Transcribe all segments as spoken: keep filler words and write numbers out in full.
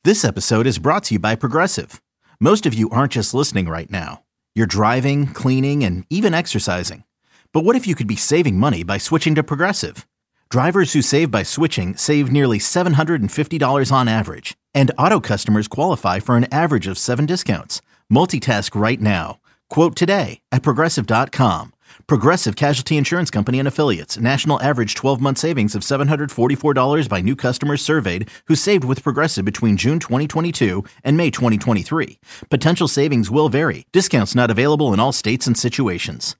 This episode is brought to you by Progressive. Most of you aren't just listening right now. You're driving, cleaning, and even exercising. But what if you could be saving money by switching to Progressive? Drivers who save by switching save nearly seven hundred fifty dollars on average. And auto customers qualify for an average of seven discounts. Multitask right now. Quote today at Progressive dot com. Progressive Casualty Insurance Company and Affiliates. National average twelve-month savings of seven hundred forty-four dollars by new customers surveyed who saved with Progressive between June twenty twenty-two and May twenty twenty-three. Potential savings will vary. Discounts not available in all states and situations.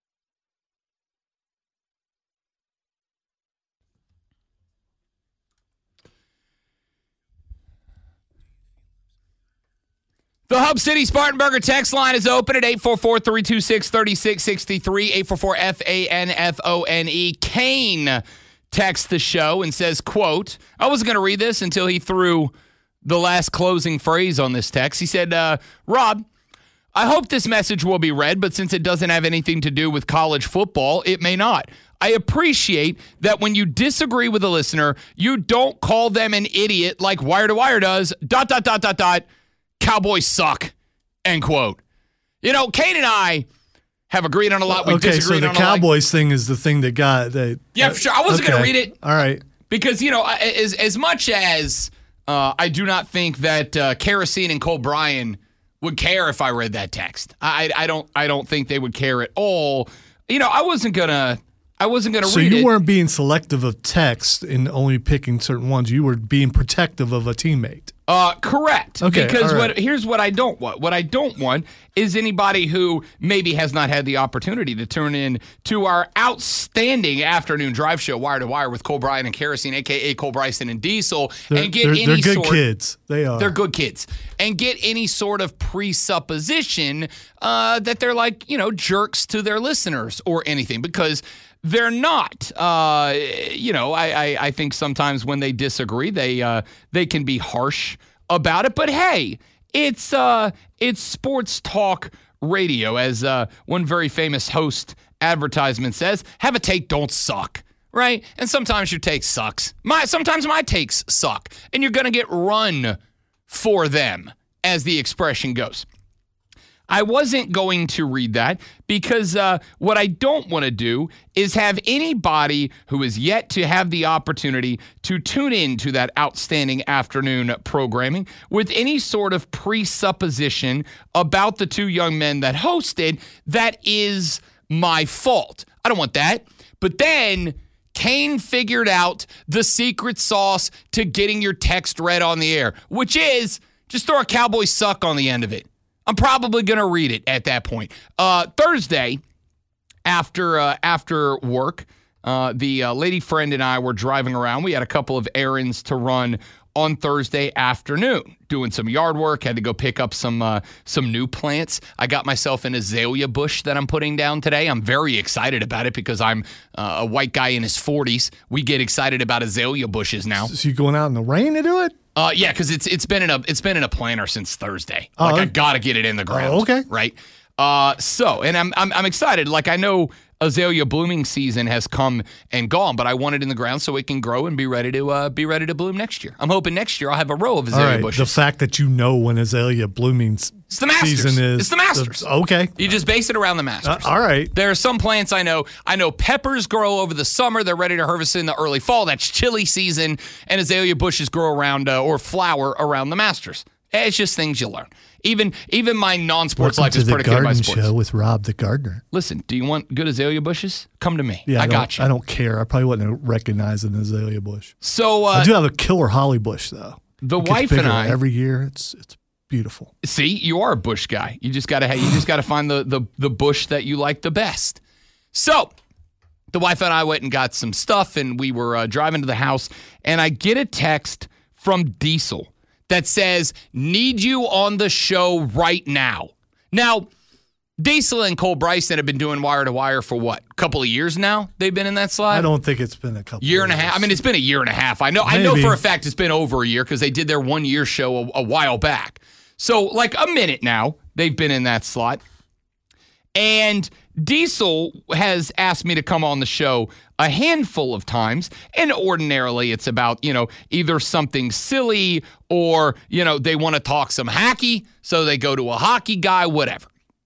The Hub City Spartanburger text line is open at eight four four, three two six, three six six three, eight four four, F A N F O N E. Kane texts the show and says, quote, I wasn't going to read this until he threw the last closing phrase on this text. He said, uh, Rob, I hope this message will be read, but since it doesn't have anything to do with college football, it may not. I appreciate that when you disagree with a listener, you don't call them an idiot like Wire to Wire does, dot, dot, dot, dot, dot. Cowboys suck, end quote. You know, Kane and I have agreed on a lot. We okay, disagreed so the on Cowboys thing is the thing that got that. Yeah, for sure. I wasn't okay. going to read it. All right. Because, you know, as as much as uh, I do not think that uh, Kerosene and Cole Bryan would care if I read that text. I I don't I don't think they would care at all. You know, I wasn't gonna I wasn't gonna so read it. So you weren't being selective of text and only picking certain ones. You were being protective of a teammate. Uh, correct. Okay, because right. what here's what I don't want. What I don't want is anybody who maybe has not had the opportunity to turn in to our outstanding afternoon drive show, Wire to Wire, with Cole Bryan and Kerosene, a k a. Cole Bryson and Diesel, they're, and get they're, any they're good sort, kids. They are. They're good kids. And get any sort of presupposition uh, that they're like, you know, jerks to their listeners or anything, because they're not. Uh, you know, I, I, I think sometimes when they disagree, they uh, they can be harsh about it. But hey, it's uh, it's sports talk radio, as uh, one very famous host advertisement says. Have a take, don't suck, right? And sometimes your take sucks. My sometimes my takes suck, and you're gonna get run for them, as the expression goes. I wasn't going to read that because uh, what I don't want to do is have anybody who is yet to have the opportunity to tune in to that outstanding afternoon programming with any sort of presupposition about the two young men that hosted that is my fault. I don't want that. But then Kane figured out the secret sauce to getting your text read on the air, which is just throw a Cowboys suck on the end of it. I'm probably going to read it at that point. Uh, Thursday, after uh, after work, uh, the uh, lady friend and I were driving around. We had a couple of errands to run on Thursday afternoon, doing some yard work. Had to go pick up some uh, some new plants. I got myself an azalea bush that I'm putting down today. I'm very excited about it because I'm uh, a white guy in his forties. We get excited about azalea bushes now. So you going out in the rain to do it? Uh, yeah, because it's it's been in a it's been in a planter since Thursday. Oh, like I gotta get it in the ground. Oh, okay, right. Uh, so and I'm I'm I'm excited. Like I know azalea blooming season has come and gone, but I want it in the ground so it can grow and be ready to uh, be ready to bloom next year. I'm hoping next year I'll have a row of azalea All right, bushes. the fact that you know when azalea blooming it's the Masters. season is it's the Masters. The, okay, you just base it around the Masters. Uh, all right. There are some plants I know. I know peppers grow over the summer. They're ready to harvest in the early fall. That's chili season, and azalea bushes grow around uh, or flower around the Masters. It's just things you learn. Even even my non-sports Welcome life is predicated by sports. To the Garden Show with Rob the gardener. Listen, do you want good azalea bushes? Come to me. Yeah, I, I got you. I don't care. I probably wouldn't recognize an azalea bush. So uh, I do have a killer holly bush though. The it wife and I every year. It's it's beautiful. See, you are a bush guy. You just gotta you just gotta find the the the bush that you like the best. So the wife and I went and got some stuff, and we were uh, driving to the house, and I get a text from Diesel that says, need you on the show right now. Now, Diesel and Cole Bryson have been doing Wire to Wire for what? A couple of years now? They've been in that slide? I don't think it's been a couple year of and a half. I mean, it's been a year and a half. I know Maybe. I know for a fact it's been over a year because they did their one year show a, a while back. So like a minute now, they've been in that slot. And Diesel has asked me to come on the show a handful of times, and ordinarily it's about, you know, either something silly or, you know, they want to talk some hockey, so they go to a hockey guy, whatever.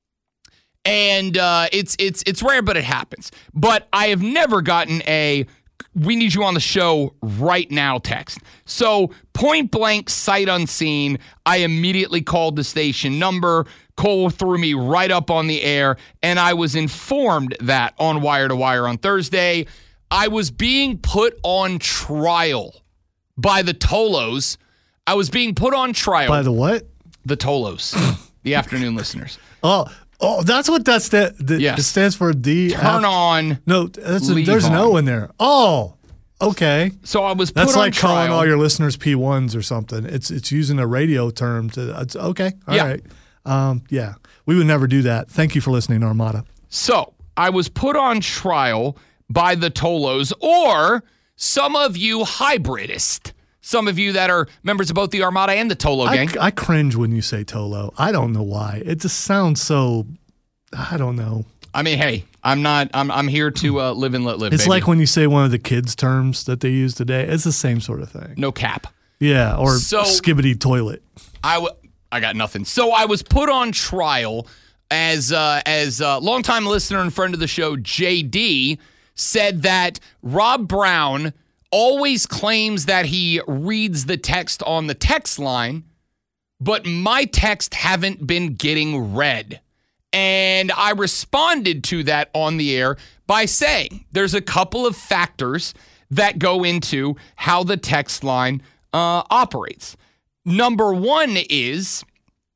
And uh, it's it's it's rare, but it happens. But I have never gotten a "we need you on the show right now" text. So point blank, sight unseen, I immediately called the station number. Cole threw me right up on the air, and I was informed that on Wire to Wire on Thursday, I was being put on trial by the Tolos. I was being put on trial. By the what? The Tolos, the afternoon listeners. Oh, oh, that's what that sta- the, Yes. it stands for. D. Turn after- on. No, that's a, leave there's an on. O in there. Oh, okay. So I was put That's on like trial. calling all your listeners P ones or something. It's it's using a radio term to. It's, okay, all Yeah. right. Um, yeah, we would never do that. Thank you for listening, Armada. So I was put on trial by the Tolos, or some of you hybridist, some of you that are members of both the Armada and the Tolo I, gang. I cringe when you say Tolo. I don't know why. It just sounds so. I don't know. I mean, hey, I'm not. I'm. I'm here to uh, live and let live. It's baby. like when you say one of the kids' terms that they use today. It's the same sort of thing. no cap. Yeah, or So- skibbity toilet. I w- I got nothing. So I was put on trial as uh, as a longtime listener and friend of the show, J D, said that Rob Brown always claims that he reads the text on the text line, but my texts haven't been getting read. And I responded to that on the air by saying there's a couple of factors that go into how the text line uh, operates. Number one is,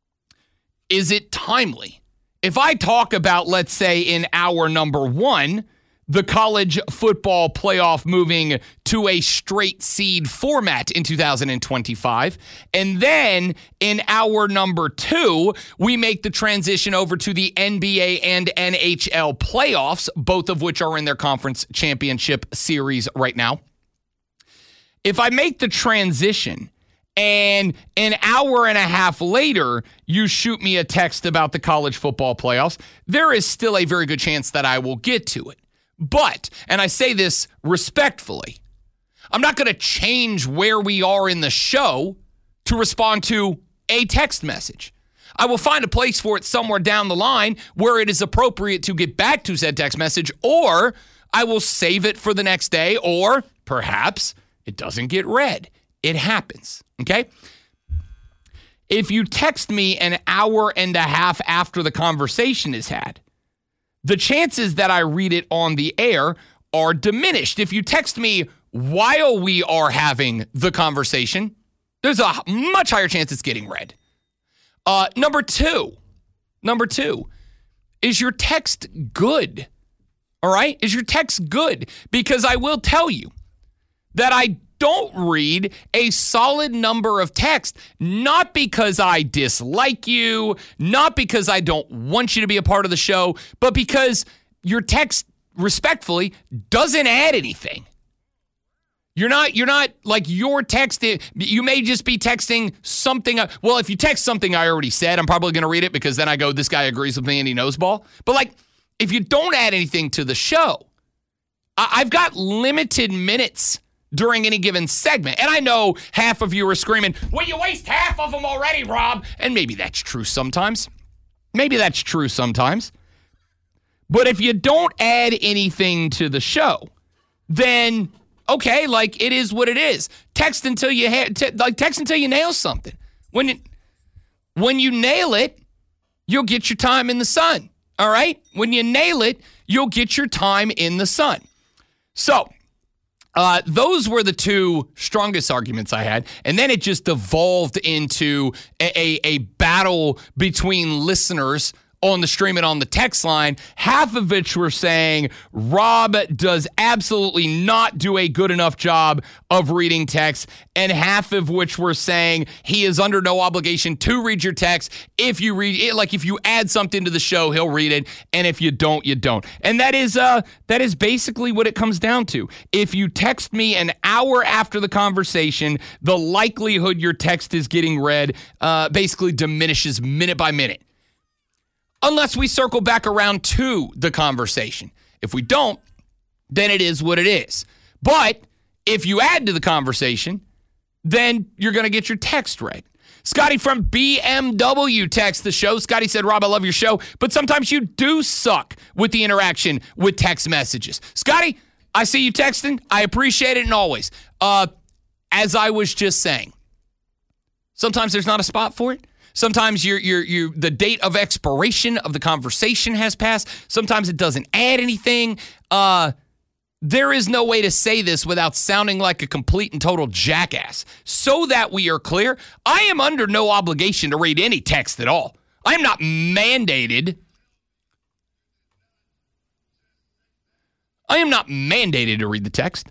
is it timely? If I talk about, let's say, in hour number one, the college football playoff moving to a straight seed format in two thousand twenty-five, and then in hour number two, we make the transition over to the N B A and N H L playoffs, both of which are in their conference championship series right now. If I make the transition, and an hour and a half later, you shoot me a text about the college football playoffs, there is still a very good chance that I will get to it. But, and I say this respectfully, I'm not going to change where we are in the show to respond to a text message. I will find a place for it somewhere down the line where it is appropriate to get back to said text message, or I will save it for the next day, or perhaps it doesn't get read. It happens, okay? If you text me an hour and a half after the conversation is had, the chances that I read it on the air are diminished. If you text me while we are having the conversation, there's a much higher chance it's getting read. Uh, number two, number two, is your text good? All right? Is your text good? Because I will tell you that I don't read a solid number of texts, not because I dislike you, not because I don't want you to be a part of the show, but because your text, respectfully, doesn't add anything. You're not, you're not like your text, you may just be texting something. Well, if you text something I already said, I'm probably going to read it because then I go, this guy agrees with me and he knows ball. But like, if you don't add anything to the show, I- I've got limited minutes during any given segment. And I know half of you are screaming, well, you waste half of them already, Rob. And maybe that's true sometimes. Maybe that's true sometimes. But if you don't add anything to the show, then, okay, like it is what it is. Text until you ha- te- like text until you nail something. When it, when you nail it, you'll get your time in the sun. All right? When you nail it, you'll get your time in the sun. So, Uh, those were the two strongest arguments I had. And then it just evolved into a, a, a battle between listeners on the stream and on the text line, half of which were saying Rob does absolutely not do a good enough job of reading text, and half of which were saying he is under no obligation to read your text. If you read it, like if you add something to the show, he'll read it, and if you don't, you don't. And that is uh that is basically what it comes down to. If you text me an hour after the conversation, the likelihood your text is getting read uh, basically diminishes minute by minute. unless we circle back around to the conversation. If we don't, then it is what it is. But if you add to the conversation, then you're going to get your text read. Scotty from B M W texts the show. Scotty said, Rob, I love your show, but sometimes you do suck with the interaction with text messages. Scotty, I see you texting. I appreciate it, and always. Uh, as I was just saying, sometimes there's not a spot for it. Sometimes you're, you're, you're, the date of expiration of the conversation has passed. Sometimes it doesn't add anything. Uh, there is no way to say this without sounding like a complete and total jackass. So that we are clear, I am under no obligation to read any text at all. I am not mandated. I am not mandated to read the text.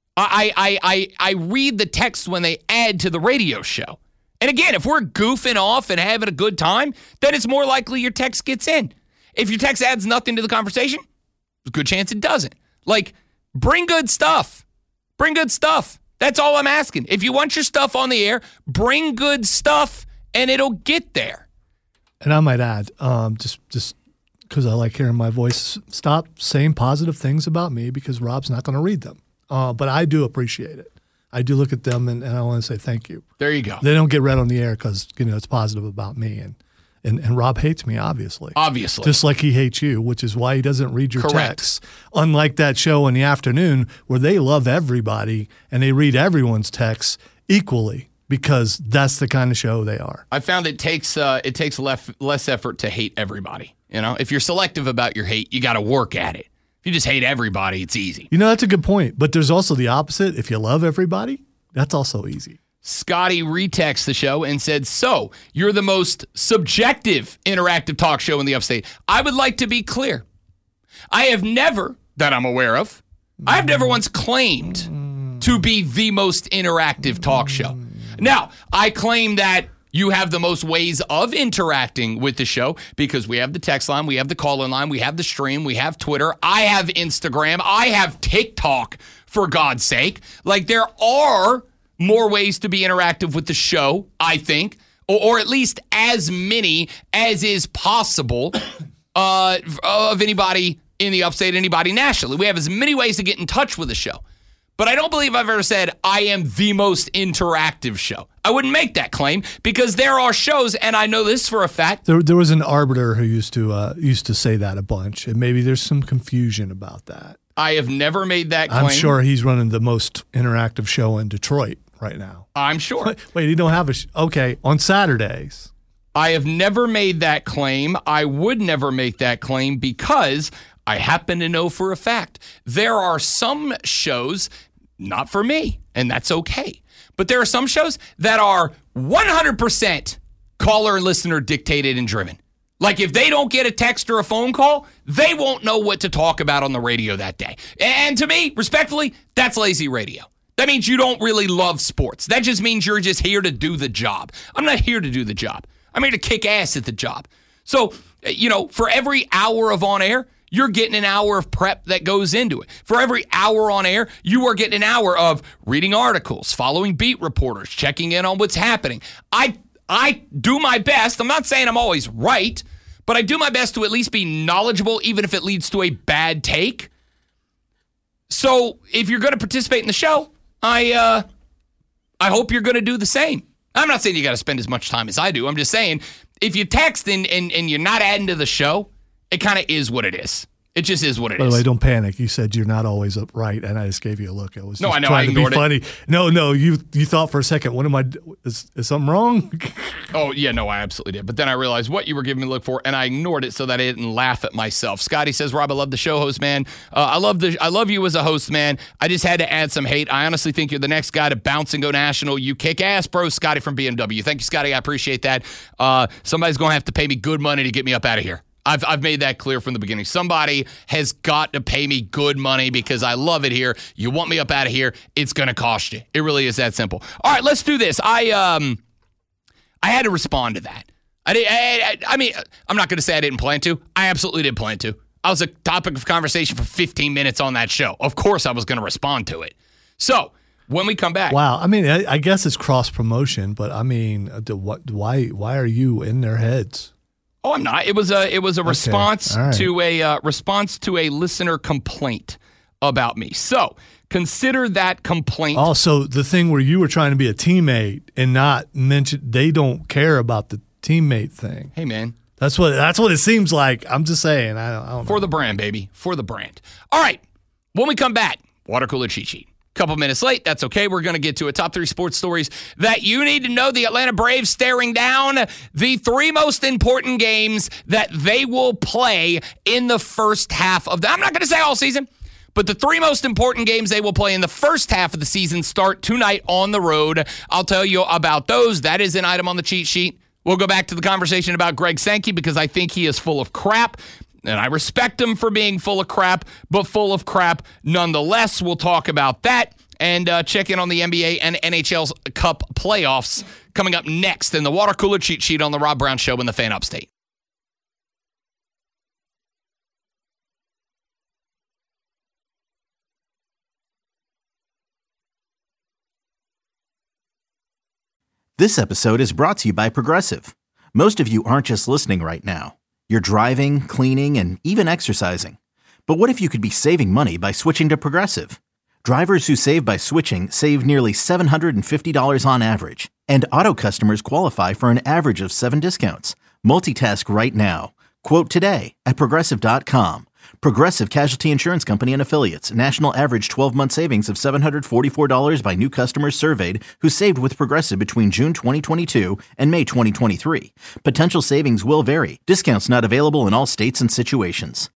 I, I, I, I read the text when they add to the radio show. And again, if we're goofing off and having a good time, then it's more likely your text gets in. If your text adds nothing to the conversation, there's a good chance it doesn't. Like, bring good stuff. Bring good stuff. That's all I'm asking. If you want your stuff on the air, bring good stuff, and it'll get there. And I might add, um, just just because I like hearing my voice, stop saying positive things about me because Rob's not going to read them. Uh, but I do appreciate it. I do look at them, and, and I want to say thank you. There you go. They don't get read on the air because, you know, it's positive about me. And, and, and Rob hates me, obviously. Obviously. Just like he hates you, which is why he doesn't read your Correct. texts. Unlike that show in the afternoon where they love everybody and they read everyone's texts equally because that's the kind of show they are. I found it takes uh, it takes less, less effort to hate everybody. You know, if you're selective about your hate, you got to work at it. If you just hate everybody, it's easy. You know, that's a good point. But there's also the opposite. If you love everybody, that's also easy. Scotty retexts the show and said, so, you're the most subjective interactive talk show in the upstate. I would like to be clear. I have never, that I'm aware of, I have never once claimed to be the most interactive talk show. Now, I claim that you have the most ways of interacting with the show because we have the text line, we have the call-in line, we have the stream, we have Twitter, I have Instagram, I have TikTok, for God's sake. Like, there are more ways to be interactive with the show, I think, or, or at least as many as is possible uh, of anybody in the upstate, anybody nationally. We have as many ways to get in touch with the show. But I don't believe I've ever said I am the most interactive show. I wouldn't make that claim because there are shows, and I know this for a fact. There, there was an arbiter who used to uh, used to say that a bunch, and maybe there's some confusion about that. I have never made that claim. I'm sure he's running the most interactive show in Detroit right now. I'm sure. Wait, wait you don't have a sh- okay on Saturdays. I have never made that claim. I would never make that claim because I happen to know for a fact there are some shows, not for me, and that's okay. But there are some shows that are one hundred percent caller and listener dictated and driven. Like, if they don't get a text or a phone call, they won't know what to talk about on the radio that day. And to me, respectfully, that's lazy radio. That means you don't really love sports. That just means you're just here to do the job. I'm not here to do the job. I'm here to kick ass at the job. So, you know, for every hour of on air, you're getting an hour of prep that goes into it. For every hour on air, you are getting an hour of reading articles, following beat reporters, checking in on what's happening. I I do my best. I'm not saying I'm always right, but I do my best to at least be knowledgeable, even if it leads to a bad take. So if you're going to participate in the show, I uh, I hope you're going to do the same. I'm not saying you got to spend as much time as I do. I'm just saying if you text and, and, and you're not adding to the show, it kind of is what it is. It just is what it By is. the way, don't panic. You said you're not always right, and I just gave you a look. I was No, just I know, trying I to be ignored it. funny. No, no, you you thought for a second, what am I? Is, is something wrong? Oh, yeah, no, I absolutely did. But then I realized what you were giving me a look for, and I ignored it so that I didn't laugh at myself. Scotty says, Rob, I love the show host, man. Uh, I love the I love you as a host, man. I just had to add some hate. I honestly think you're the next guy to bounce and go national. You kick ass, bro. Scotty from B M W. Thank you, Scotty. I appreciate that. Uh, somebody's going to have to pay me good money to get me up out of here. I've I've made that clear from the beginning. Somebody has got to pay me good money because I love it here. You want me up out of here, it's going to cost you. It really is that simple. All right, let's do this. I um I had to respond to that. I did, I, I mean, I'm not going to say I didn't plan to. I absolutely did plan to. I was a topic of conversation for fifteen minutes on that show. Of course I was going to respond to it. So, when we come back. Wow. I mean, I, I guess it's cross promotion, but I mean, the, what, why why are you in their heads? Oh, I'm not. It was a it was a Okay. response All right. to a uh, response to a listener complaint about me. So consider that complaint. Also, the thing where you were trying to be a teammate and not mention they don't care about the teammate thing. Hey, man. That's what that's what it seems like. I'm just saying. I don't, I don't know. For the brand, baby. For the brand. All right. When we come back, water cooler cheat sheet. Couple minutes late. That's okay. We're going to get to a top three sports stories that you need to know. The Atlanta Braves staring down the three most important games that they will play in the first half of the. I'm not going to say all season, but the three most important games they will play in the first half of the season start tonight on the road. I'll tell you about those. That is an item on the cheat sheet. We'll go back to the conversation about Greg Sankey because I think he is full of crap. And I respect him for being full of crap, but full of crap nonetheless. We'll talk about that and uh, check in on the N B A and N H L's Cup playoffs coming up next in the water cooler cheat sheet on the Rob Brown Show in the Fan Upstate. This episode is brought to you by Progressive. Most of you aren't just listening right now. You're driving, cleaning, and even exercising. But what if you could be saving money by switching to Progressive? Drivers who save by switching save nearly seven hundred fifty dollars on average. And auto customers qualify for an average of seven discounts. Multitask right now. Quote today at Progressive dot com. Progressive Casualty Insurance Company and Affiliates. National average twelve-month savings of seven hundred forty-four dollars by new customers surveyed who saved with Progressive between June twenty twenty-two and May twenty twenty-three. Potential savings will vary. Discounts not available in all states and situations.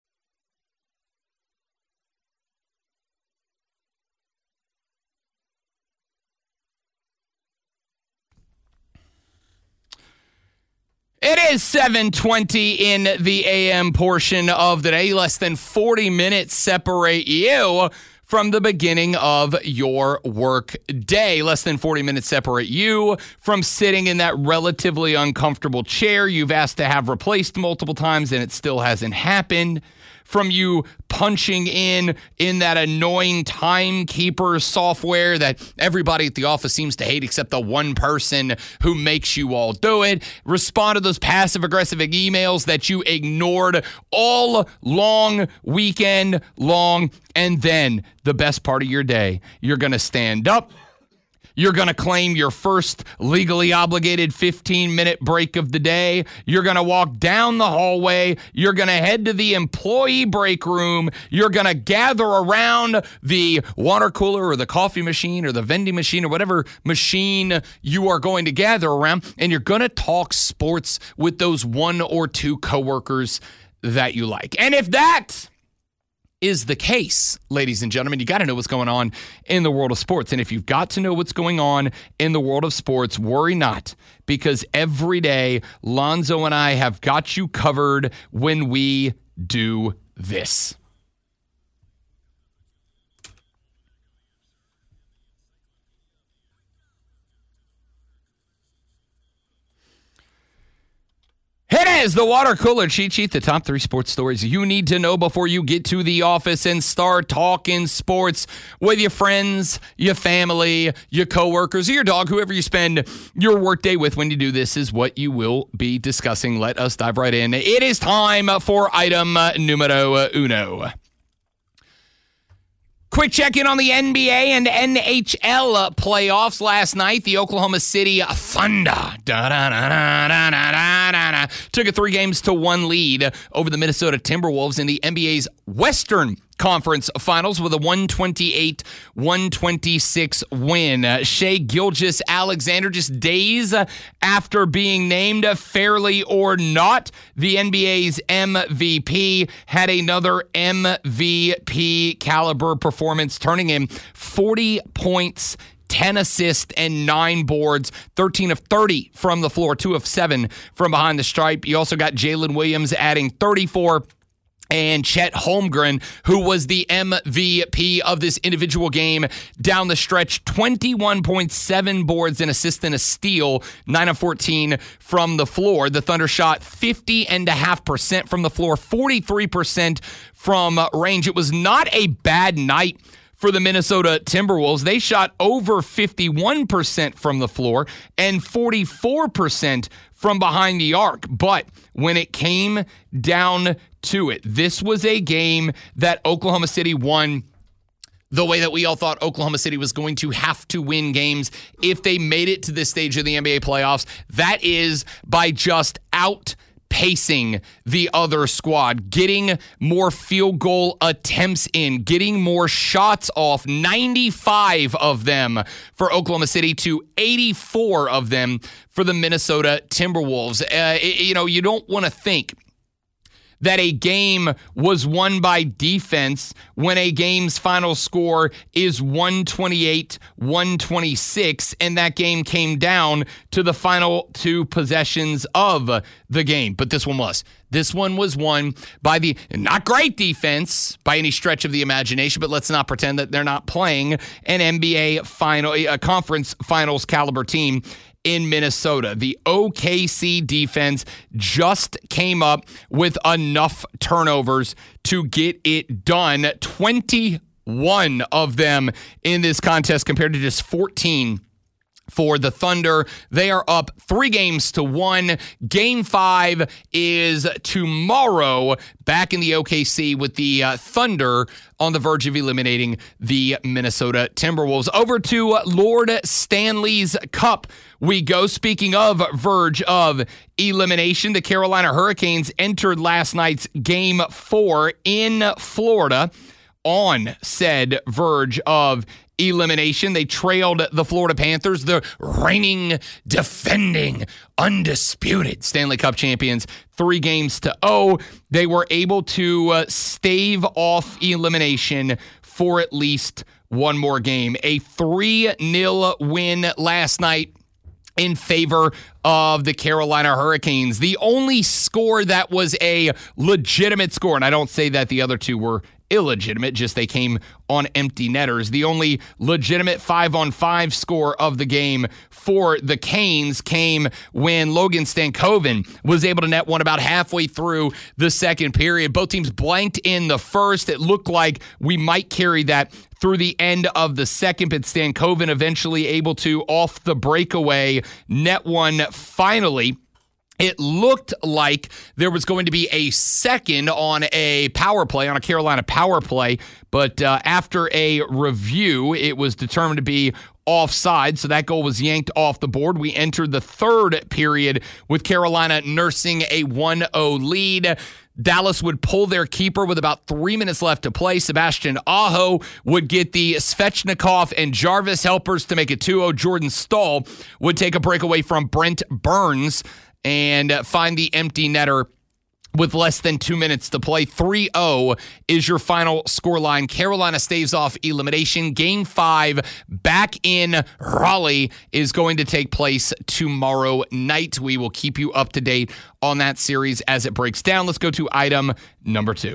It is seven twenty in the A M portion of the day. Less than forty minutes separate you from the beginning of your work day. Less than forty minutes separate you from sitting in that relatively uncomfortable chair you've asked to have replaced multiple times and it still hasn't happened. From you punching in in that annoying timekeeper software that everybody at the office seems to hate except the one person who makes you all do it. Respond to those passive-aggressive emails that you ignored all long weekend long. And then the best part of your day, you're going to stand up. You're going to claim your first legally obligated fifteen-minute break of the day. You're going to walk down the hallway. You're going to head to the employee break room. You're going to gather around the water cooler or the coffee machine or the vending machine or whatever machine you are going to gather around, and you're going to talk sports with those one or two coworkers that you like. And if that is the case, ladies and gentlemen, you got to know what's going on in the world of sports. And if you've got to know what's going on in the world of sports, worry not, because every day Lonzo and I have got you covered when we do this. It is the water cooler cheat sheet, the top three sports stories you need to know before you get to the office and start talking sports with your friends, your family, your coworkers, or your dog, whoever you spend your workday with. When you do this is what you will be discussing. Let us dive right in. It is time for item numero uno. Quick check-in on the N B A and N H L playoffs last night. The Oklahoma City Thunder da, da, da, da, da, da, da, da, took a three games to one lead over the Minnesota Timberwolves in the N B A's Western Conference Finals with a one twenty-eight one twenty-six win. Uh, Shai Gilgeous-Alexander, just days after being named, fairly or not, the N B A's M V P, had another M V P caliber performance, turning in forty points, ten assists, and nine boards, thirteen of thirty from the floor, two of seven from behind the stripe. You also got Jalen Williams adding thirty-four, and Chet Holmgren, who was the M V P of this individual game down the stretch, twenty-one point seven boards, and assist and a steal, nine of fourteen from the floor. The Thunder shot fifty point five percent from the floor, forty-three percent from range. It was not a bad night for the Minnesota Timberwolves. They shot over fifty-one percent from the floor and forty-four percent from behind the arc. But when it came down to it, this was a game that Oklahoma City won the way that we all thought Oklahoma City was going to have to win games if they made it to this stage of the N B A playoffs. That is by just outpacing the other squad, getting more field goal attempts in, getting more shots off, ninety-five of them for Oklahoma City to eighty-four of them for the Minnesota Timberwolves. Uh, you know, you don't want to think that a game was won by defense when a game's final score is one twenty-eight one twenty-six, and that game came down to the final two possessions of the game. But this one was. This one was won by the not great defense by any stretch of the imagination, but let's not pretend that they're not playing an N B A final, a conference finals caliber team in Minnesota. The O K C defense just came up with enough turnovers to get it done. twenty-one of them in this contest compared to just fourteen for the Thunder. They are up three games to one. Game five is tomorrow back in the O K C with the uh, Thunder on the verge of eliminating the Minnesota Timberwolves. Over to Lord Stanley's Cup we go. Speaking of verge of elimination, the Carolina Hurricanes entered last night's game four in Florida on said verge of elimination. They trailed the Florida Panthers, the reigning, defending, undisputed Stanley Cup champions, three games to oh. They were able to uh, stave off elimination for at least one more game. A three nil win last night in favor of the Carolina Hurricanes. The only score that was a legitimate score, and I don't say that the other two were illegitimate, just they came on empty netters. The only legitimate five-on-five score of the game for the Canes came when Logan Stankoven was able to net one about halfway through the second period. Both teams blanked in the first. It looked like we might carry that through the end of the second, but Stankoven eventually able to, off the breakaway, net one finally. It looked like there was going to be a second on a power play, on a Carolina power play, but uh, after a review, it was determined to be offside, so that goal was yanked off the board. We entered the third period with Carolina nursing a one oh lead. Dallas would pull their keeper with about three minutes left to play. Sebastian Aho would get the Svechnikov and Jarvis helpers to make it two oh. Jordan Stahl would take a breakaway from Brent Burns and find the empty netter with less than two minutes to play. three oh is your final scoreline. Carolina staves off elimination. Game five back in Raleigh is going to take place tomorrow night. We will keep you up to date on that series as it breaks down. Let's go to item number two.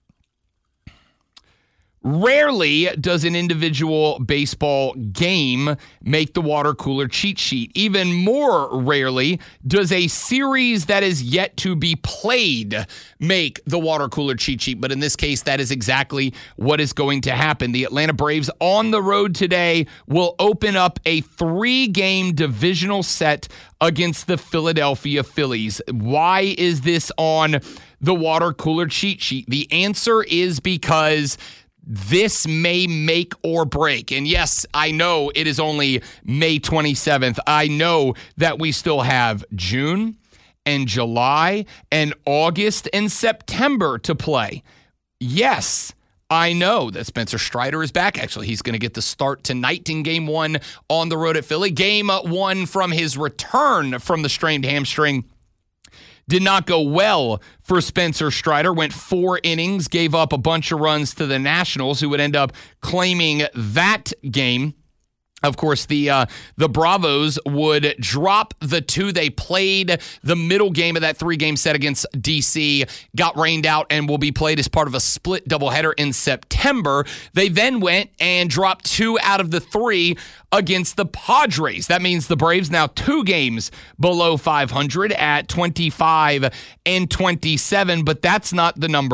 Rarely does an individual baseball game make the water cooler cheat sheet. Even more rarely does a series that is yet to be played make the water cooler cheat sheet. But in this case, that is exactly what is going to happen. The Atlanta Braves on the road today will open up a three-game divisional set against the Philadelphia Phillies. Why is this on the water cooler cheat sheet? The answer is because this may make or break. And yes, I know it is only May twenty-seventh. I know that we still have June and July and August and September to play. Yes, I know that Spencer Strider is back. Actually, he's going to get the start tonight in game one on the road at Philly. Game one from his return from the strained hamstring did not go well for Spencer Strider. Went four innings, gave up a bunch of runs to the Nationals, who would end up claiming that game. Of course, the uh, the Bravos would drop the two they played. The middle game of that three-game set against D C got rained out and will be played as part of a split doubleheader in September. They then went and dropped two out of the three against the Padres. That means the Braves now two games below five hundred at twenty-five and twenty-seven, but that's not the number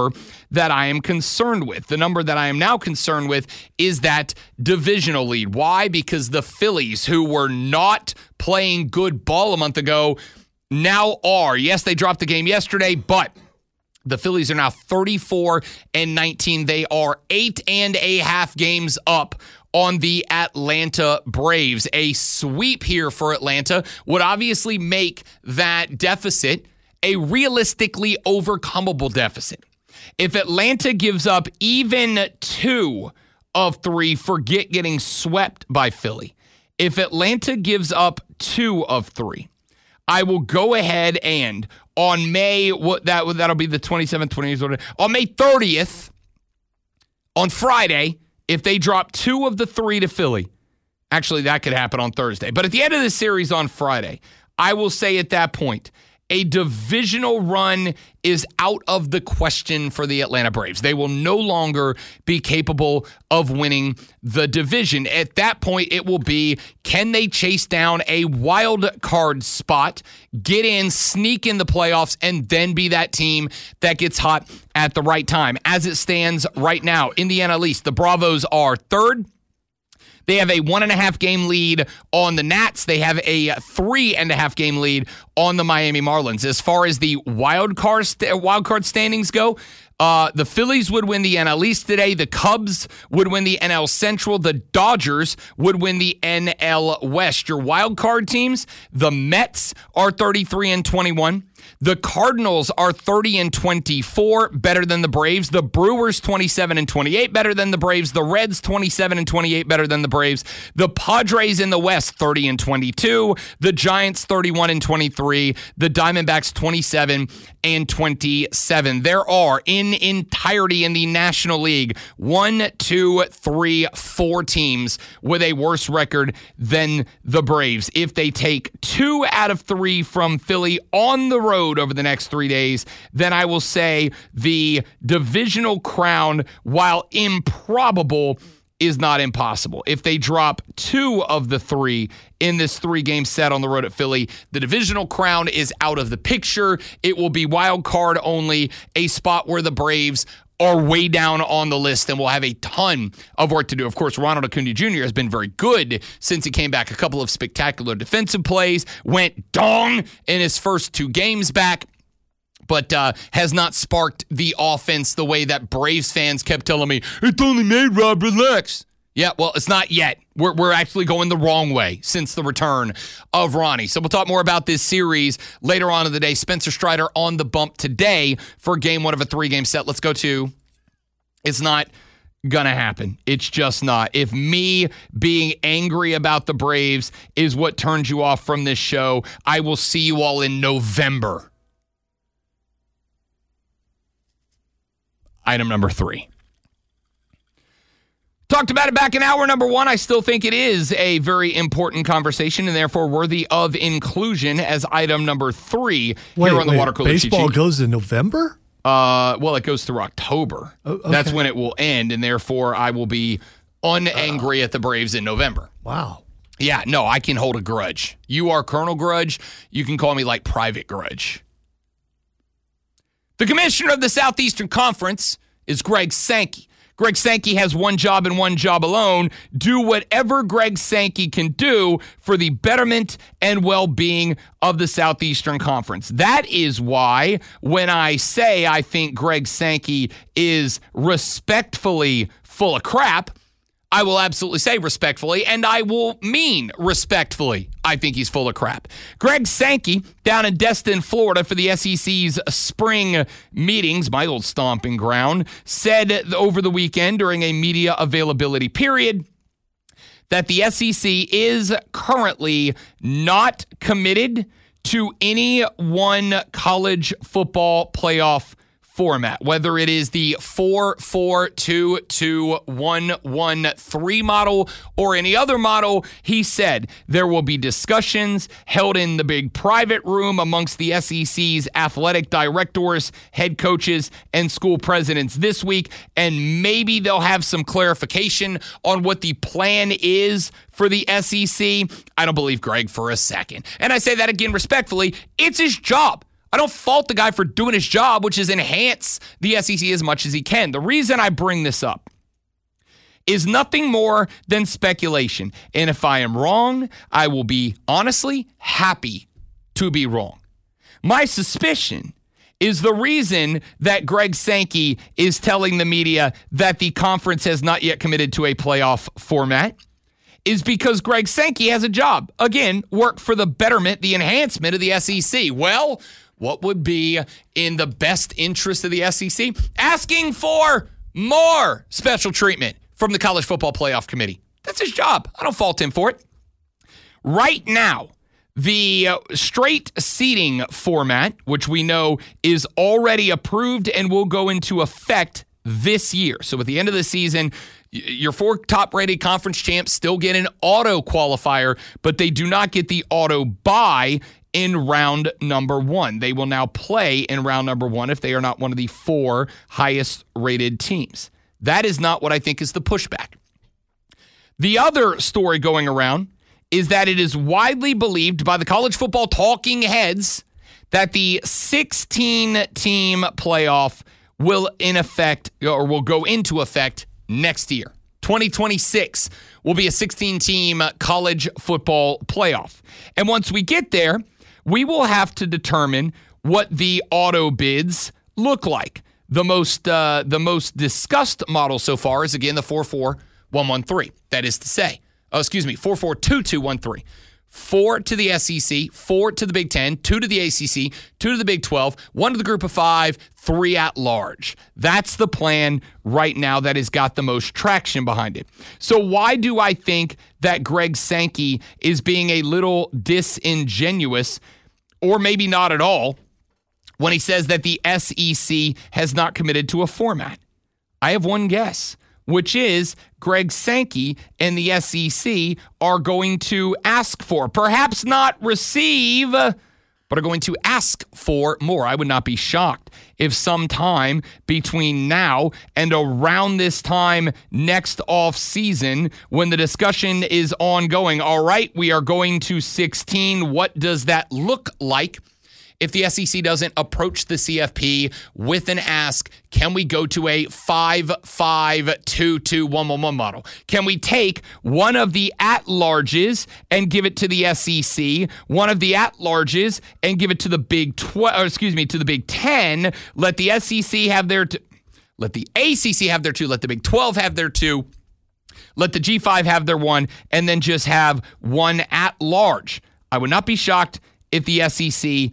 that I am concerned with. The number that I am now concerned with is that divisional lead. Why? Because the Phillies, who were not playing good ball a month ago, now are. Yes, they dropped the game yesterday, but the Phillies are now thirty-four and nineteen. They are eight and a half games up on the Atlanta Braves. A sweep here for Atlanta would obviously make that deficit a realistically overcomable deficit. If Atlanta gives up even two of three, forget getting swept by Philly. If Atlanta gives up two of three, I will go ahead and on May, what that that'll be the twenty-seventh, twentieth, on May thirtieth, on Friday, if they drop two of the three to Philly, actually that could happen on Thursday. But at the end of the series on Friday, I will say at that point, a divisional run is out of the question for the Atlanta Braves. They will no longer be capable of winning the division. At that point, it will be, can they chase down a wild card spot, get in, sneak in the playoffs, and then be that team that gets hot at the right time? As it stands right now in the N L East, the Bravos are third. They have a one and a half game lead on the Nats. They have a three and a half game lead on the Miami Marlins. As far as the wild card, st- wild card standings go, uh, the Phillies would win the N L East today. The Cubs would win the N L Central. The Dodgers would win the N L West. Your wild card teams, the Mets are thirty-three and twenty-one. The Cardinals are thirty and twenty-four, better than the Braves. The Brewers twenty-seven and twenty-eight, better than the Braves. The Reds twenty-seven and twenty-eight, better than the Braves. The Padres in the West thirty and twenty-two. The Giants thirty-one and twenty-three. The Diamondbacks twenty-seven and twenty-seven. There are in entirety in the National League one, two, three, four teams with a worse record than the Braves. If they take two out of three from Philly on the road over the next three days, then I will say the divisional crown, while improbable, is not impossible. If they drop two of the three in this three-game set on the road at Philly, the divisional crown is out of the picture. It will be wild card only, a spot where the Braves are way down on the list and will have a ton of work to do. Of course, Ronald Acuna Junior has been very good since he came back. A couple of spectacular defensive plays, went dong in his first two games back, but uh, has not sparked the offense the way that Braves fans kept telling me, it's only made, Rob, relax. Yeah, well, it's not yet. We're we're actually going the wrong way since the return of Ronnie. So we'll talk more about this series later on in the day. Spencer Strider on the bump today for game one of a three-game set. Let's go to, it's not going to happen. It's just not. If me being angry about the Braves is what turns you off from this show, I will see you all in November. Item number three. Talked about it back in hour number one. I still think it is a very important conversation and therefore worthy of inclusion as item number three wait, here on the wait, Water Cooler Cheat Baseball Sheet. goes in November? Uh, well, it goes through October. Oh, okay. That's when it will end, and therefore I will be unangry uh, at the Braves in November. Wow. Yeah, no, I can hold a grudge. You are Colonel Grudge. You can call me like Private Grudge. The commissioner of the Southeastern Conference is Greg Sankey. Greg Sankey has one job and one job alone. Do whatever Greg Sankey can do for the betterment and well-being of the Southeastern Conference. That is why when I say I think Greg Sankey is respectfully full of crap, I will absolutely say respectfully, and I will mean respectfully. I think he's full of crap. Greg Sankey down in Destin, Florida for the S E C's spring meetings, my old stomping ground, said over the weekend during a media availability period that the S E C is currently not committed to any one college football playoff format, whether it is the four four two two one one three model or any other model. He said there will be discussions held in the big private room amongst the S E C's athletic directors, head coaches, and school presidents this week, and maybe they'll have some clarification on what the plan is for the S E C. I don't believe Greg for a second. And I say that again respectfully. It's his job. I don't fault the guy for doing his job, which is enhance the S E C as much as he can. The reason I bring this up is nothing more than speculation. And if I am wrong, I will be honestly happy to be wrong. My suspicion is the reason that Greg Sankey is telling the media that the conference has not yet committed to a playoff format is because Greg Sankey has a job. Again, work for the betterment, the enhancement of the S E C. Well, what would be in the best interest of the S E C? Asking for more special treatment from the College Football Playoff Committee. That's his job. I don't fault him for it. Right now, the uh, straight seating format, which we know is already approved and will go into effect this year. So at the end of the season, y- your four top-rated conference champs still get an auto qualifier, but they do not get the auto bye in round number one. They will now play in round number one if they are not one of the four highest-rated teams. That is not what I think is the pushback. The other story going around is that it is widely believed by the college football talking heads that the sixteen-team playoff will in effect or will go into effect next year. twenty twenty-six will be a sixteen-team college football playoff. And once we get there, we will have to determine what the auto bids look like. The most uh, the most discussed model so far is, again, the four four one one three. That is to say, oh, excuse me, four four two two one three. Four to the S E C, four to the Big Ten, two to the A C C, two to the Big twelve, one to the Group of Five, three at large. That's the plan right now that has got the most traction behind it. So why do I think that Greg Sankey is being a little disingenuous, or maybe not at all, when he says that the S E C has not committed to a format? I have one guess, which is Greg Sankey and the S E C are going to ask for, perhaps not receive, but are going to ask for more. I would not be shocked if sometime between now and around this time next off season, when the discussion is ongoing, all right, we are going to sixteen. What does that look like? If the S E C doesn't approach the C F P with an ask, can we go to a five five two two one one one model? Can we take one of the at-larges and give it to the S E C, one of the at-larges and give it to the Big twelve, or excuse me, to the Big ten, let the S E C have their, t- let the A C C have their two, let the Big twelve have their two, let the G five have their one, and then just have one at-large? I would not be shocked if the S E C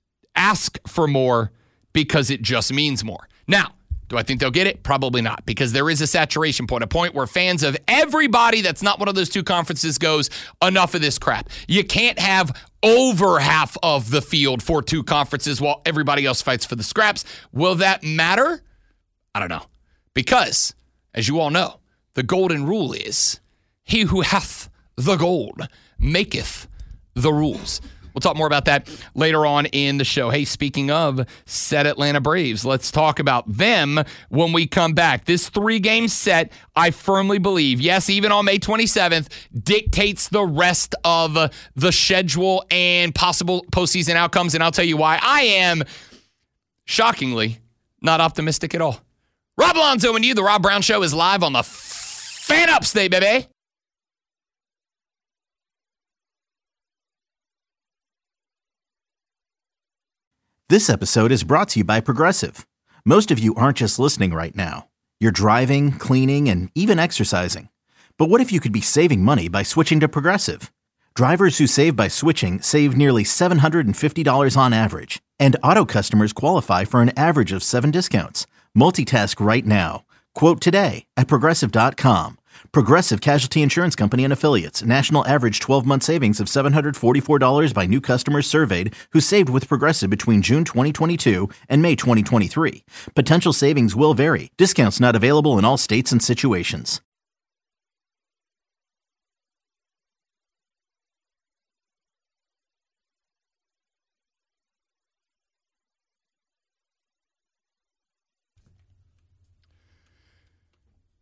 ask for more, because it just means more. Now, do I think they'll get it? Probably not, because there is a saturation point, a point where fans of everybody that's not one of those two conferences goes, enough of this crap. You can't have over half of the field for two conferences while everybody else fights for the scraps. Will that matter? I don't know. Because, as you all know, the golden rule is, he who hath the gold maketh the rules. We'll talk more about that later on in the show. Hey, speaking of said Atlanta Braves, let's talk about them when we come back. This three-game set, I firmly believe, yes, even on May twenty-seventh, dictates the rest of the schedule and possible postseason outcomes. And I'll tell you why I am, shockingly, not optimistic at all. Rob Alonzo and you, the Rob Brown Show, is live on the Fan Up State, baby. This episode is brought to you by Progressive. Most of you aren't just listening right now. You're driving, cleaning, and even exercising. But what if you could be saving money by switching to Progressive? Drivers who save by switching save nearly seven hundred fifty dollars on average. And auto customers qualify for an average of seven discounts. Multitask right now. Quote today at Progressive dot com. Progressive Casualty Insurance Company and Affiliates. National average twelve-month savings of seven hundred forty-four dollars by new customers surveyed who saved with Progressive between June twenty twenty-two and May twenty twenty-three. Potential savings will vary. Discounts not available in all states and situations.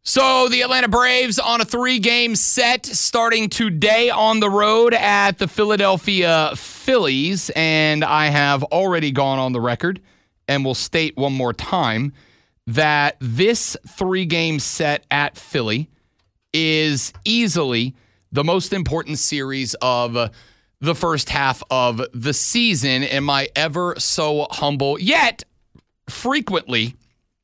So the Atlanta Braves on a three-game set starting today on the road at the Philadelphia Phillies. And I have already gone on the record and will state one more time that this three-game set at Philly is easily the most important series of the first half of the season, in my ever so humble, yet frequently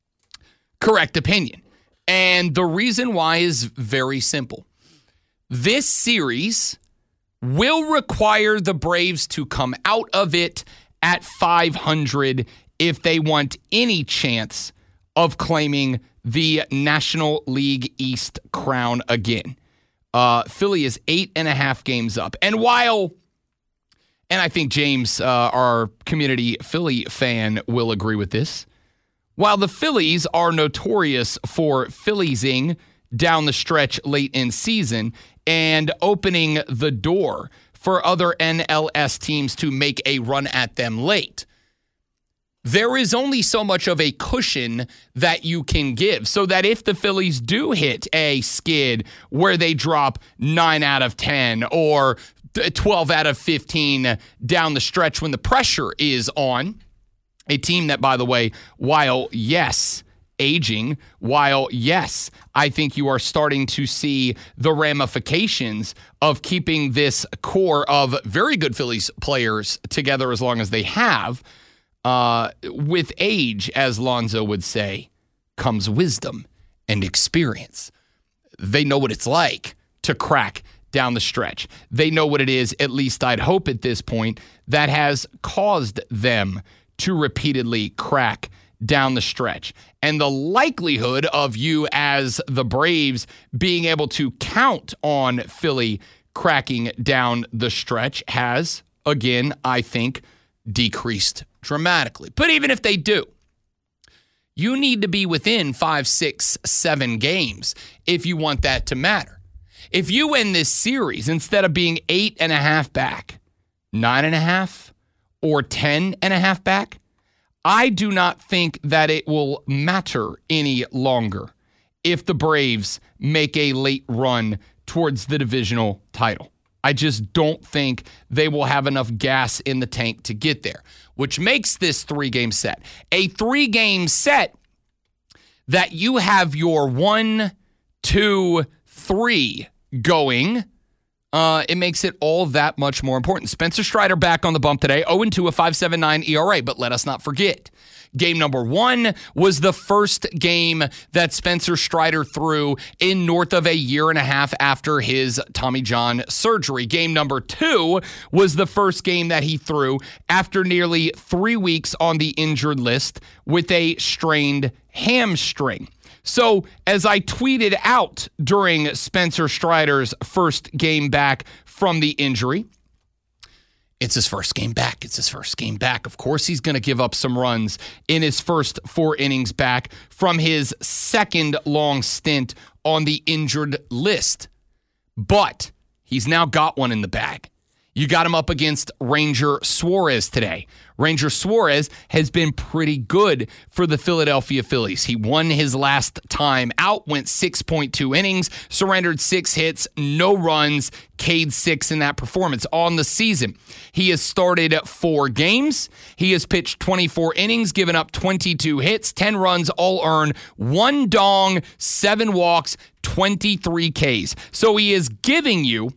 correct opinion. And the reason why is very simple. This series will require the Braves to come out of it at five hundred if they want any chance of claiming the National League East crown again. Uh, Philly is eight and a half games up. And while, and I think James, uh, our community Philly fan, will agree with this, while the Phillies are notorious for Philliesing down the stretch late in season and opening the door for other N L S teams to make a run at them late, there is only so much of a cushion that you can give, so that if the Phillies do hit a skid where they drop nine out of ten or twelve out of fifteen down the stretch when the pressure is on, a team that, by the way, while, yes, aging, while, yes, I think you are starting to see the ramifications of keeping this core of very good Phillies players together as long as they have, uh, with age, as Lonzo would say, comes wisdom and experience. They know what it's like to crack down the stretch. They know what it is, at least I'd hope at this point, that has caused them to repeatedly crack down the stretch. And the likelihood of you as the Braves being able to count on Philly cracking down the stretch has, again, I think, decreased dramatically. But even if they do, you need to be within five, six, seven games if you want that to matter. If you win this series, instead of being eight and a half back, nine and a half, or ten and a half back, I do not think that it will matter any longer if the Braves make a late run towards the divisional title. I just don't think they will have enough gas in the tank to get there, which makes this three-game set a three-game set that you have your one, two, three going. Uh, it makes it all that much more important. Spencer Strider back on the bump today, oh and two, a five point seven nine E R A. But let us not forget, game number one was the first game that Spencer Strider threw in north of a year and a half after his Tommy John surgery. Game number two was the first game that he threw after nearly three weeks on the injured list with a strained hamstring. So, as I tweeted out during Spencer Strider's first game back from the injury, it's his first game back. It's his first game back. Of course, he's going to give up some runs in his first four innings back from his second long stint on the injured list. But he's now got one in the bag. You got him up against Ranger Suarez today. Ranger Suarez has been pretty good for the Philadelphia Phillies. He won his last time out, went six point two innings, surrendered six hits, no runs, K'd six in that performance on the season. He has started four games. He has pitched twenty-four innings, given up twenty-two hits, ten runs, all earned, one dong, seven walks, twenty-three Ks. So he is giving you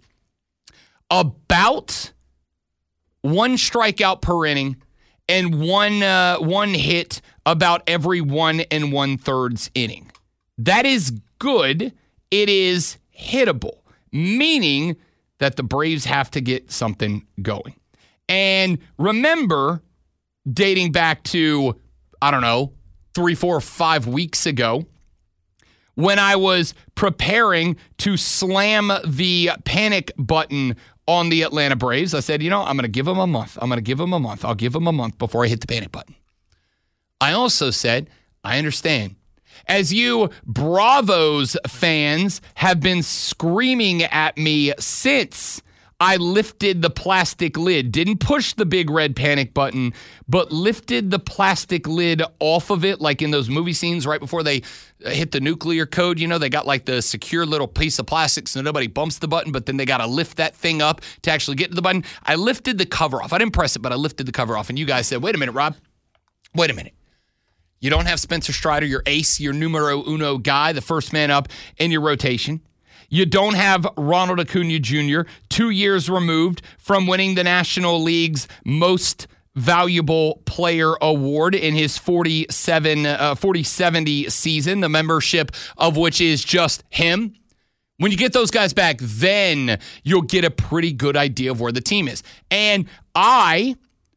about one strikeout per inning and one uh, one hit about every one and one thirds inning. That is good. It is hittable, meaning that the Braves have to get something going. And remember, dating back to, I don't know, three, four, five weeks ago, when I was preparing to slam the panic button on the Atlanta Braves, I said, you know, I'm going to give them a month. I'm going to give them a month. I'll give them a month before I hit the panic button. I also said, I understand. As you Bravos fans have been screaming at me since I lifted the plastic lid, didn't push the big red panic button, but lifted the plastic lid off of it, like in those movie scenes right before they hit the nuclear code. You know, they got like the secure little piece of plastic so nobody bumps the button, but then they got to lift that thing up to actually get to the button. I lifted the cover off. I didn't press it, but I lifted the cover off. And you guys said, wait a minute, Rob. Wait a minute. You don't have Spencer Strider, your ace, your numero uno guy, the first man up in your rotation. You don't have Ronald Acuna Junior, two years removed from winning the National League's most valuable player award in his forty-seven, uh, forty seventy season, the membership of which is just him. When you get those guys back, then you'll get a pretty good idea of where the team is. And I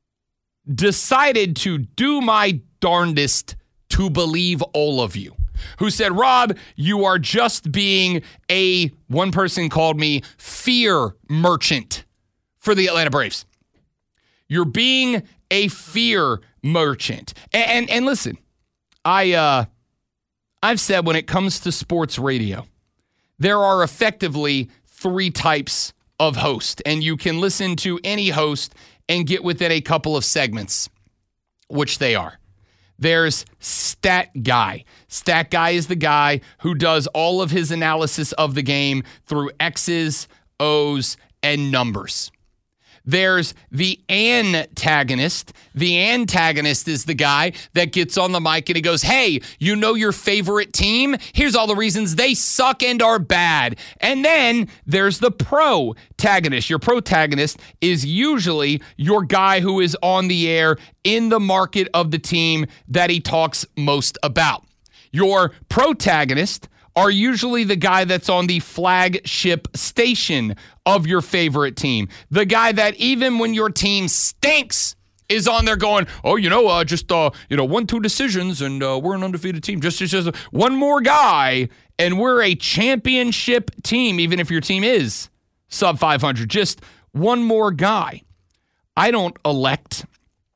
decided to do my darndest to believe all of you who said, Rob, you are just being a, one person called me, fear merchant for the Atlanta Braves. You're being a fear merchant. And and, and listen, I, uh, I've said when it comes to sports radio, there are effectively three types of host, and you can listen to any host and get within a couple of segments, which they are. There's Stat Guy. Stat Guy is the guy who does all of his analysis of the game through X's, O's, and numbers. There's the antagonist. The antagonist is the guy that gets on the mic and he goes, hey, you know your favorite team? Here's all the reasons they suck and are bad. And then there's the protagonist. Your protagonist is usually your guy who is on the air in the market of the team that he talks most about. Your protagonist are usually the guy that's on the flagship station of your favorite team. The guy that even when your team stinks is on there going, oh, you know, uh, just, uh, you know, one, two decisions and uh, we're an undefeated team. Just, just, just one more guy and we're a championship team, even if your team is sub five hundred. Just one more guy. I don't elect,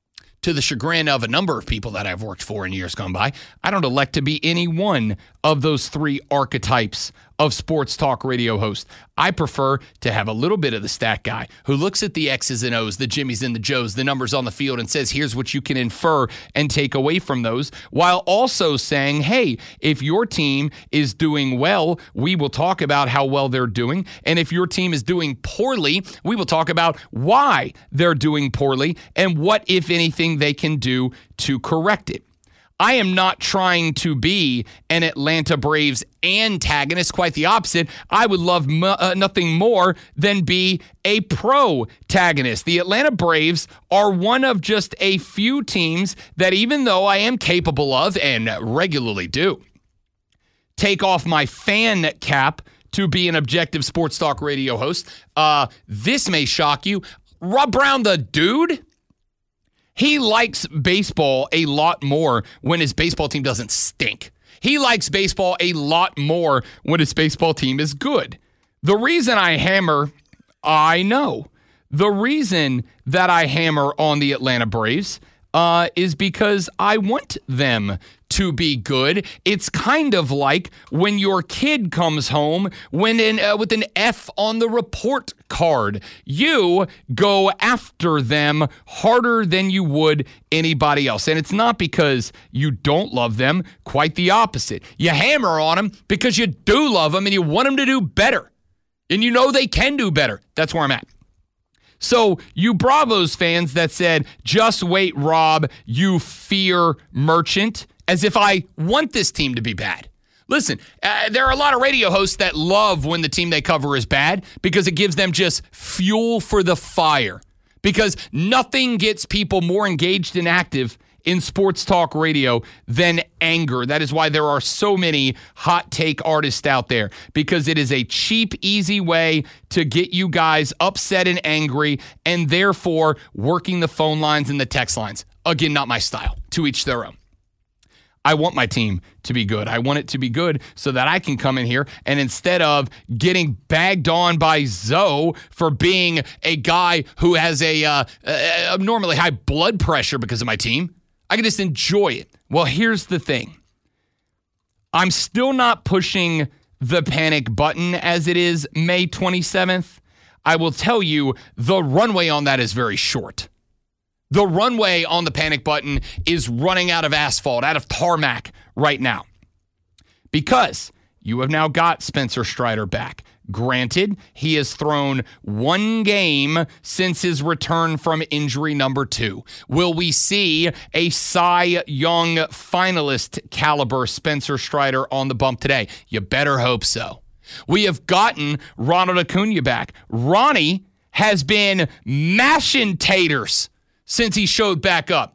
to the chagrin of a number of people that I've worked for in years gone by, I don't elect to be any one of those three archetypes of sports talk radio host. I prefer to have a little bit of the stat guy who looks at the X's and O's, the Jimmys and the Joes, the numbers on the field, and says, here's what you can infer and take away from those, while also saying, hey, if your team is doing well, we will talk about how well they're doing. And if your team is doing poorly, we will talk about why they're doing poorly and what, if anything, they can do to correct it. I am not trying to be an Atlanta Braves antagonist, quite the opposite. I would love m- uh, nothing more than be a protagonist. The Atlanta Braves are one of just a few teams that, even though I am capable of, and regularly do, take off my fan cap to be an objective sports talk radio host. Uh, this may shock you. Rob Brown, the dude, he likes baseball a lot more when his baseball team doesn't stink. He likes baseball a lot more when his baseball team is good. The reason I hammer, I know. The reason that I hammer on the Atlanta Braves uh, is because I want them to be good. It's kind of like when your kid comes home when in, uh, with an F on the report card. You go after them harder than you would anybody else. And it's not because you don't love them, quite the opposite. You hammer on them because you do love them and you want them to do better. And you know they can do better. That's where I'm at. So you Bravos fans that said, just wait, Rob, you fear merchant, as if I want this team to be bad. Listen, uh, there are a lot of radio hosts that love when the team they cover is bad because it gives them just fuel for the fire. Because nothing gets people more engaged and active in sports talk radio than anger. That is why there are so many hot take artists out there, because it is a cheap, easy way to get you guys upset and angry, and therefore working the phone lines and the text lines. Again, not my style. To each their own. I want my team to be good. I want it to be good so that I can come in here and instead of getting bagged on by Zoe for being a guy who has a uh, abnormally high blood pressure because of my team, I can just enjoy it. Well, here's the thing. I'm still not pushing the panic button as it is May twenty-seventh. I will tell you the runway on that is very short. The runway on the panic button is running out of asphalt, out of tarmac right now. Because you have now got Spencer Strider back. Granted, he has thrown one game since his return from injury number two. Will we see a Cy Young finalist caliber Spencer Strider on the bump today? You better hope so. We have gotten Ronald Acuna back. Ronnie has been mashing taters since he showed back up.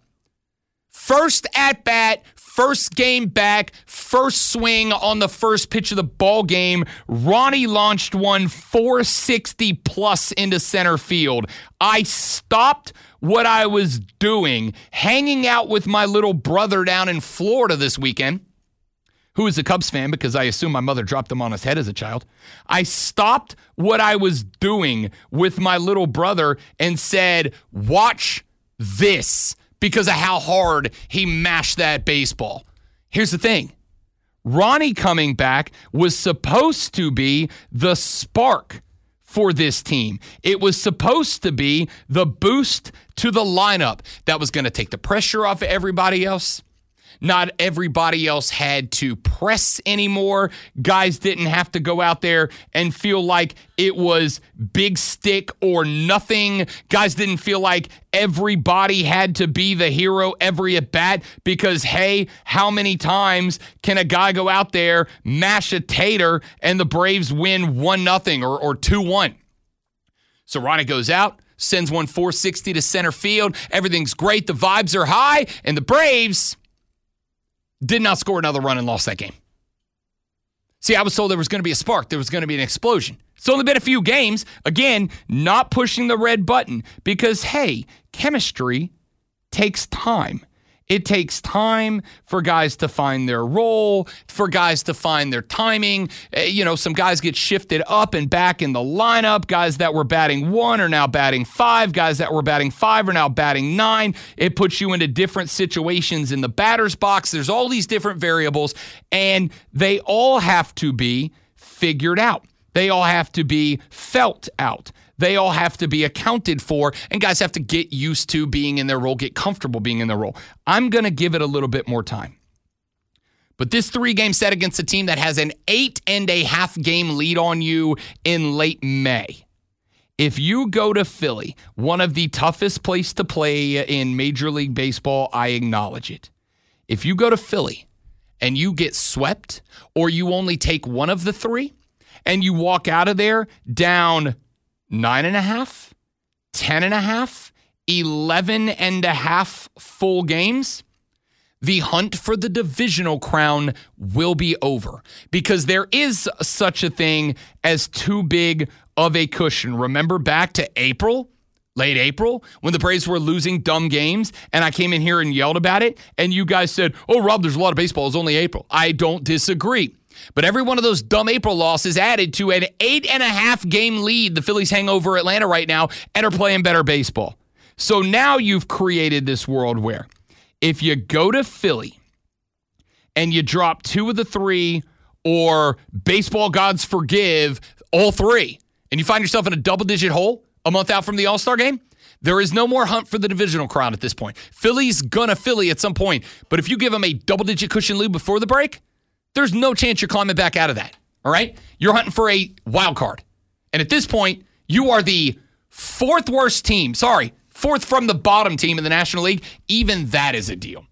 First at bat, first game back, first swing on the first pitch of the ball game. Ronnie launched one four sixty plus into center field. I stopped what I was doing, hanging out with my little brother down in Florida this weekend, who is a Cubs fan because I assume my mother dropped him on his head as a child. I stopped what I was doing with my little brother and said, watch this, because of how hard he mashed that baseball. Here's the thing. Ronnie coming back was supposed to be the spark for this team. It was supposed to be the boost to the lineup that was going to take the pressure off of everybody else. Not everybody else had to press anymore. Guys didn't have to go out there and feel like it was big stick or nothing. Guys didn't feel like everybody had to be the hero every at bat because, hey, how many times can a guy go out there, mash a tater, and the Braves win one nothing or, or two one? So Ronnie goes out, sends one four sixty to center field. Everything's great. The vibes are high, and the Braves did not score another run and lost that game. See, I was told there was going to be a spark. There was going to be an explosion. It's only been a few games. Again, not pushing the red button because, hey, chemistry takes time. It takes time for guys to find their role, for guys to find their timing. Uh, you know, some guys get shifted up and back in the lineup. Guys that were batting one are now batting five. Guys that were batting five are now batting nine. It puts you into different situations in the batter's box. There's all these different variables, and they all have to be figured out. They all have to be felt out. They all have to be accounted for, and guys have to get used to being in their role, get comfortable being in their role. I'm going to give it a little bit more time. But this three-game set against a team that has an eight and a half game lead on you in late May. If you go to Philly, one of the toughest place to play in Major League Baseball, I acknowledge it. If you go to Philly and you get swept, or you only take one of the three, and you walk out of there down nine and a half, ten and a half, eleven and a half full games, the hunt for the divisional crown will be over because there is such a thing as too big of a cushion. Remember back to April, late April, when the Braves were losing dumb games and I came in here and yelled about it and you guys said, oh, Rob, there's a lot of baseball. It's only April. I don't disagree. But every one of those dumb April losses added to an eight and a half game lead. The Phillies hang over Atlanta right now and are playing better baseball. So now you've created this world where if you go to Philly and you drop two of the three, or baseball gods forgive all three, and you find yourself in a double-digit hole a month out from the All-Star game, there is no more hunt for the divisional crown at this point. Philly's gonna Philly at some point, but if you give them a double-digit cushion lead before the break, there's no chance you're climbing back out of that, all right? You're hunting for a wild card. And at this point, you are the fourth worst team. Sorry, fourth from the bottom team in the National League. Even that is a deal.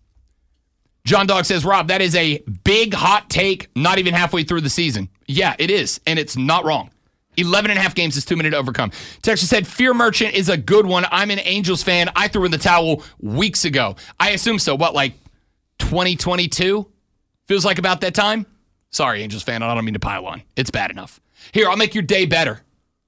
John Dog says, Rob, that is a big hot take not even halfway through the season. Yeah, it is, and it's not wrong. eleven and a half games is too many to overcome. Texas said, Fear Merchant is a good one. I'm an Angels fan. I threw in the towel weeks ago. I assume so. What, like twenty twenty-two? Feels like about that time? Sorry, Angels fan, I don't mean to pile on. It's bad enough. Here, I'll make your day better.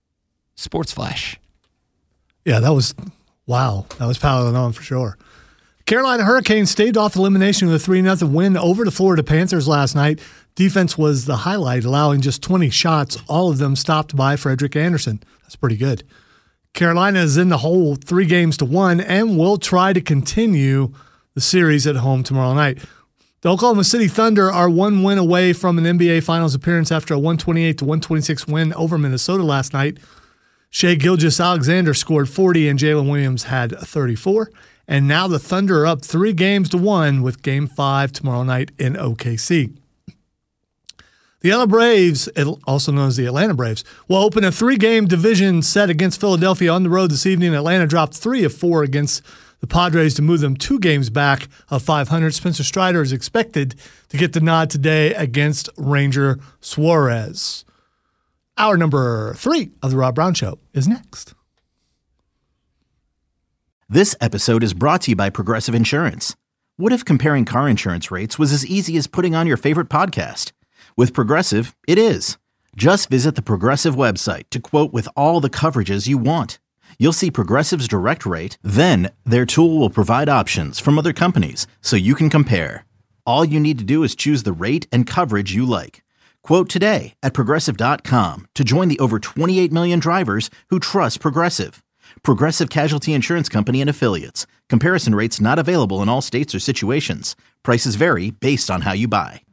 Sports Flash. Yeah, that was, wow. That was piling on for sure. Carolina Hurricanes staved off elimination with a three nothing win over the Florida Panthers last night. Defense was the highlight, allowing just twenty shots, all of them stopped by Frederick Anderson. That's pretty good. Carolina is in the hole three games to one and will try to continue the series at home tomorrow night. The Oklahoma City Thunder are one win away from an N B A Finals appearance after a one twenty-eight to one twenty-six win over Minnesota last night. Shai Gilgeous-Alexander scored forty and Jalen Williams had thirty-four. And now the Thunder are up three games to one with Game five tomorrow night in O K C. The L A Braves, also known as the Atlanta Braves, will open a three-game division set against Philadelphia on the road this evening. Atlanta dropped three of four against the Padres to move them two games back of five hundred. Spencer Strider is expected to get the nod today against Ranger Suarez. Hour number three of The Rob Brown Show is next. This episode is brought to you by Progressive Insurance. What if comparing car insurance rates was as easy as putting on your favorite podcast? With Progressive, it is. Just visit the Progressive website to quote with all the coverages you want. You'll see Progressive's direct rate, then their tool will provide options from other companies so you can compare. All you need to do is choose the rate and coverage you like. Quote today at Progressive dot com to join the over twenty-eight million drivers who trust Progressive. Progressive Casualty Insurance Company and Affiliates. Comparison rates not available in all states or situations. Prices vary based on how you buy.